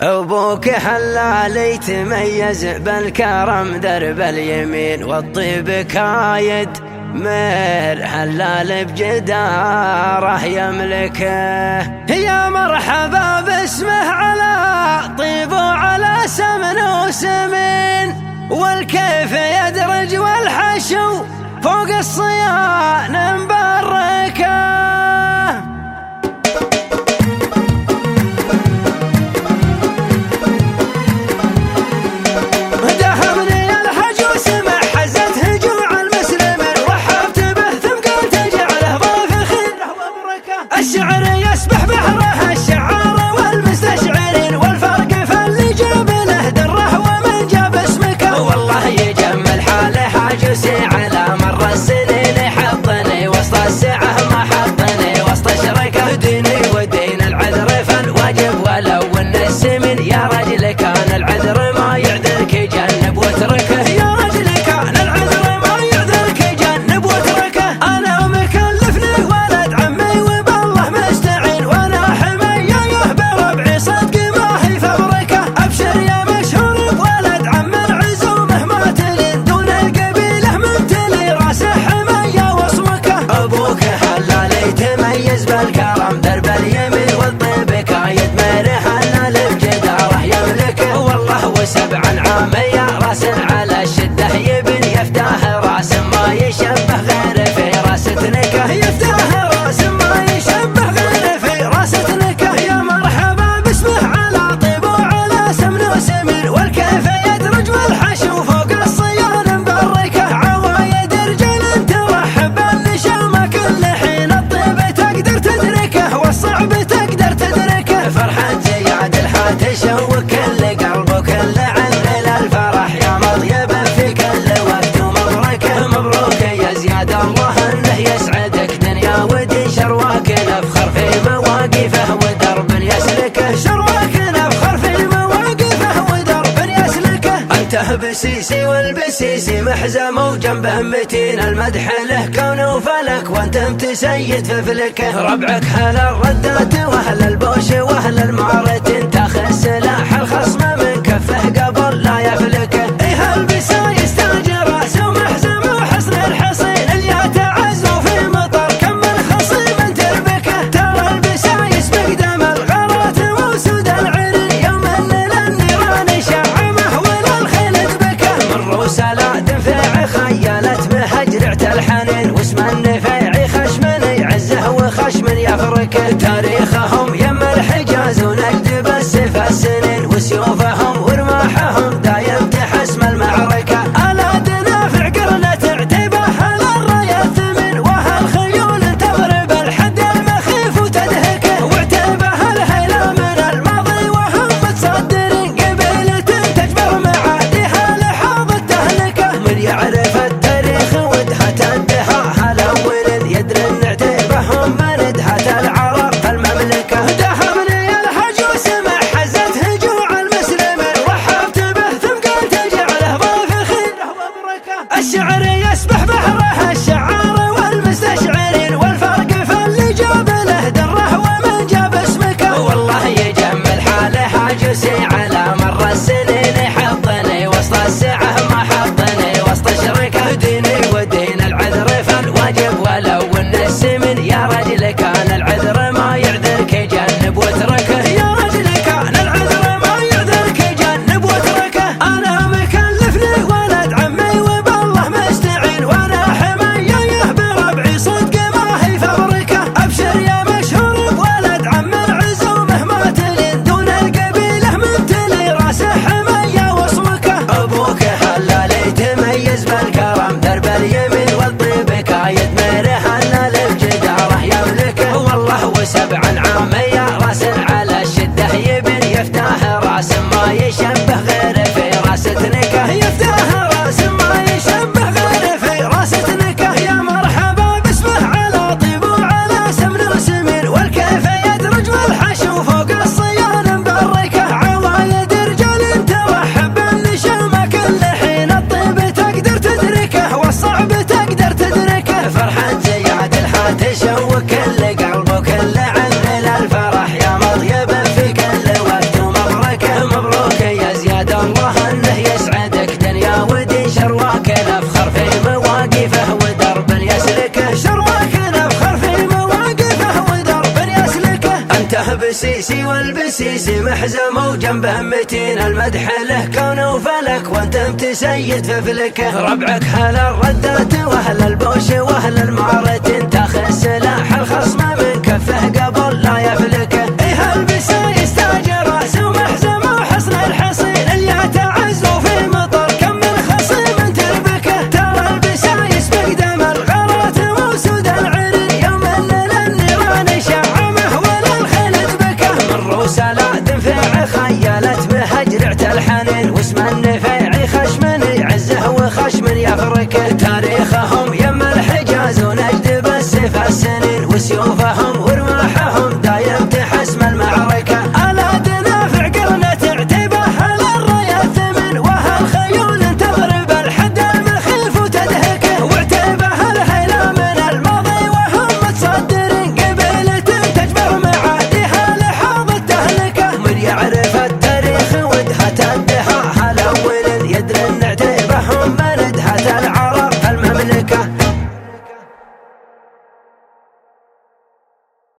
أبوك حلال يتميز بالكرم درب اليمين والطيب كايد مير حلال بجداره يملكه. يا مرحبا باسمه على طيب وعلى سمن وسمين والكيف يدرج والحشو فوق الصيان مبركه. الشعر يسبح بحره الشعار والمستشعرين والفرق في اللي جاب له دره ومن جاب اسمك. والله يجمل حاله حاجسي على مر السنين حطني وسط السعه ما حطني وسط شركه ديني ودين العذر فالواجب ولو ان السمن يا رجل كان العذر ما يعذرك جنب واتركه. يا رجل كان العذر ما يعذرك جنب واتركه. انا مكلفني ولد عمي بالكرم درب اليمين والطيب كايد مير حلال بجداره يملكه. والله وسبعا عام يا راس على الشده يبن يفتاه راس ما يشبه غير في راس تنكه. يفتاه راس ما يشبه غير في راس تنكه. يا مرحبا باسمه على طيب وعلى سمن وسمين والكيف يدرج والحشو فوق الصيان مبركه. عوايد رجال ترحب بالنشامه كل حين الطيب تقدر تدركه والصعب تقدر تدركه. فرحة زياد الحات تشوق كل قلب وكل عمل الفرح يا مطيب في كل وقت ومبركه. مبروك يا زياد الله انه يسعدك دنيا ودين شرواك نفخر في مواقفه ودرب يسلكه. شرواك نفخر في مواقفه ودرب يسلكه. انت بسيسي والبسيسي محزم وجنبه متين المدح له كون وفلك وانت متسيد في فلكه. ربعك اهل الردات واهل البوش واهل المعرة تاخذ سلاح الخصم من كفه قبل لا يفلكه. ايه البسايس تاج راسه ومحزم وحصن الحصين اللي يتعزوا في مطر كم من خصيم تربكه. ترى البسايس مقدم الغارات وسود العري يوم للنيران شعمه وللخيل دبكه. من روس لا تنفع خيالت بهجرعة الحنين واسم النفيع خشم يعزه وخشم يفركه. تاريخهم يم الحجاز ونجد بس في السنين وسيوفهم ورماحهم دايم تحسم المعركه. الا دنافع قرنة تعتبه للرايه الثمن وهالخيول تضرب الحد المخيف وتدهكه. واعتبه الهيله من الماضي وهم متصدرين قبيله تجبر معاديها لحاظ التهلكه. من يعرف التاريخ ودهة الدهاء هالاول يدري ان اعتبهم من دهة العرب في المملكه. دهمني الحجوس ما حزت هجوع المسلمين وحبت به ثم قال تجعله ضيف خيره وبركه. الشعر يسبح بحره الشعار والمستشعرين والفرق في اللي جاب له دره ومن جاب اسمك. والله يجمل حاله حاجسي على مر السنين حطني وسط السعه ما حطني وسط شركه ديني ودين العذر فالواجب ولو ان السمن يا رجل كان العذر ما يعذرك جنب واتركه. يا رجل كان العذر ما يعذرك جنب واتركه. انا مكلفني ولد عمي وبالله مستعين وانا حمايه بربعي صدق ما هي فبركه. ابشر يا مشهور بولد عم العزومه ما تلين دون القبيله من تلي راسه حمايه وصمكه. ابوك حلال يتميز بالكرم درب اليمين والطيب كايد مير حلال بجداره يملكه. والله وسبعا عام يا راس على الشده يبن يفتاه راس ما يشبه غير في راس تنكه. يفتاه راس ما يشبه غير في راس تنكه. يا مرحبا باسمه على طيب وعلى سمن وسمين والكيف يدرج والحشو فوق الصيان مبركه. عوايد رجال ترحب بالنشامه كل حين الطيب تقدر تدركه والصعب تقدر تدركه. فرحة زياد الحات تشوق كل قلب وكل عمل الفرح يا مطيب في كل وقت ومبركه. السيس محزم وجنبه متين المدح له كون وفلك وانتم تسيد في فلكه. ربعك اهل الردات واهل البوش واهل المارة تاخذ سلاح الخصم